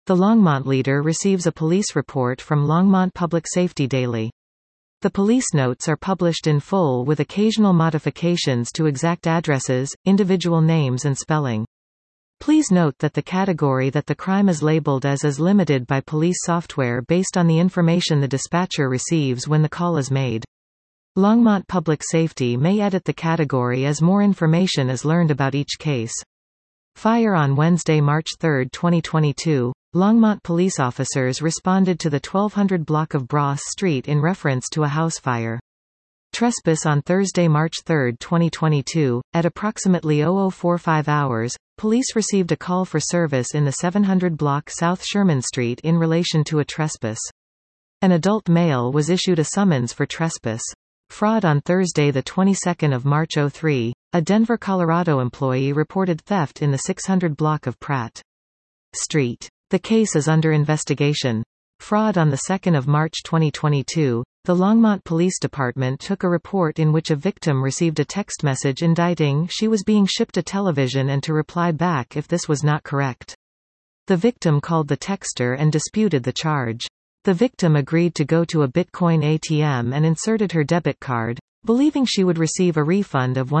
The Longmont leader receives a police report from Longmont Public Safety Daily. The police notes are published in full with occasional modifications to exact addresses, individual names and spelling. Please note that the category that the crime is labeled as is limited by police software based on the information the dispatcher receives when the call is made. Longmont Public Safety may edit the category as more information is learned about each case. Fire on Wednesday, March 3, 2022. Longmont police officers responded to the 1200 block of Bross Street in reference to a house fire. Trespass on Thursday, March 3, 2022. At approximately 0045 hours, police received a call for service in the 700 block South Sherman Street in relation to a trespass. An adult male was issued a summons for trespass. Fraud on Thursday, the 22nd of March 03. A Denver, Colorado employee reported theft in the 600 block of Pratt Street. The case is under investigation. Fraud on the 2nd of March 2022. The Longmont Police Department took a report in which a victim received a text message indicting she was being shipped a television and to reply back if this was not correct. The victim called the texter and disputed the charge. The victim agreed to go to a Bitcoin ATM and inserted her debit card, believing she would receive a refund of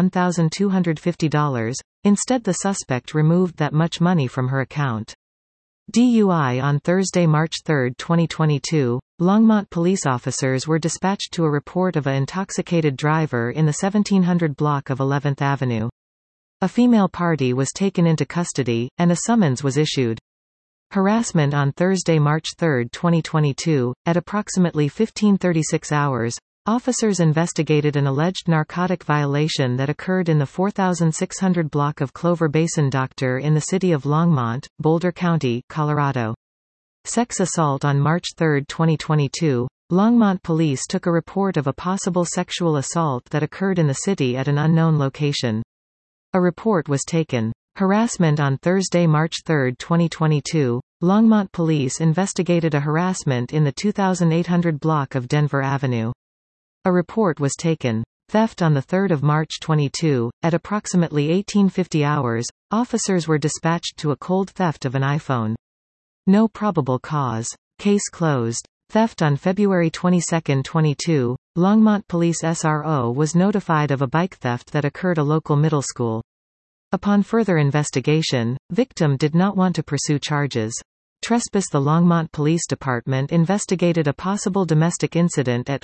$1,250. Instead, the suspect removed that much money from her account. DUI on Thursday, March 3, 2022. Longmont police officers were dispatched to a report of an intoxicated driver in the 1700 block of 11th Avenue. A female party was taken into custody, and a summons was issued. Harassment on Thursday, March 3, 2022. At approximately 15:36 hours, officers investigated an alleged narcotic violation that occurred in the 4600 block of Clover Basin Doctor in the city of Longmont, Boulder County, Colorado. Sex assault on March 3, 2022. Longmont police took a report of a possible sexual assault that occurred in the city at an unknown location. A report was taken. Harassment on Thursday, March 3, 2022. Longmont police investigated a harassment in the 2800 block of Denver Avenue. A report was taken. Theft on 3 March 22. At approximately 1850 hours, officers were dispatched to a cold theft of an iPhone. No probable cause. Case closed. Theft on February 22, 22. Longmont Police SRO was notified of a bike theft that occurred at a local middle school. Upon further investigation, victim did not want to pursue charges. Trespass. The Longmont Police Department investigated a possible domestic incident at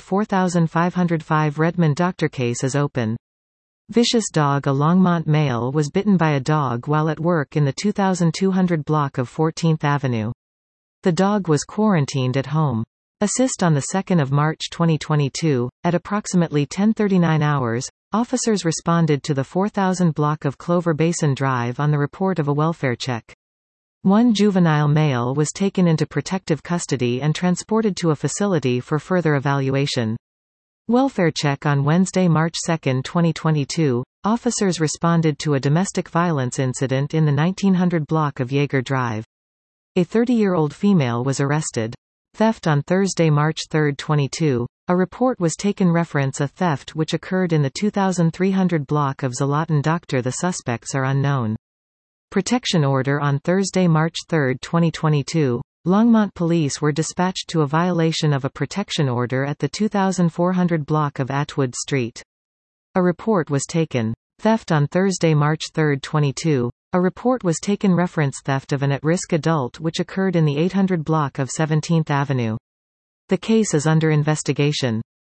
4505 Redmond. Doctor case is open. Vicious dog. A Longmont male was bitten by a dog while at work in the 2200 block of 14th Avenue. The dog was quarantined at home. Assist on 2 March 2022. At approximately 10:39 hours, officers responded to the 4000 block of Clover Basin Drive on the report of a welfare check. One juvenile male was taken into protective custody and transported to a facility for further evaluation. Welfare check on Wednesday, March 2, 2022. Officers responded to a domestic violence incident in the 1900 block of Yeager Drive. A 30-year-old female was arrested. Theft on Thursday, March 3, 22. A report was taken reference a theft which occurred in the 2300 block of Zlatan. Doctor. The suspects are unknown. Protection order on Thursday, March 3, 2022. Longmont police were dispatched to a violation of a protection order at the 2400 block of Atwood Street. A report was taken. Theft on Thursday, March 3, 22. A report was taken reference theft of an at-risk adult which occurred in the 800 block of 17th Avenue. The case is under investigation.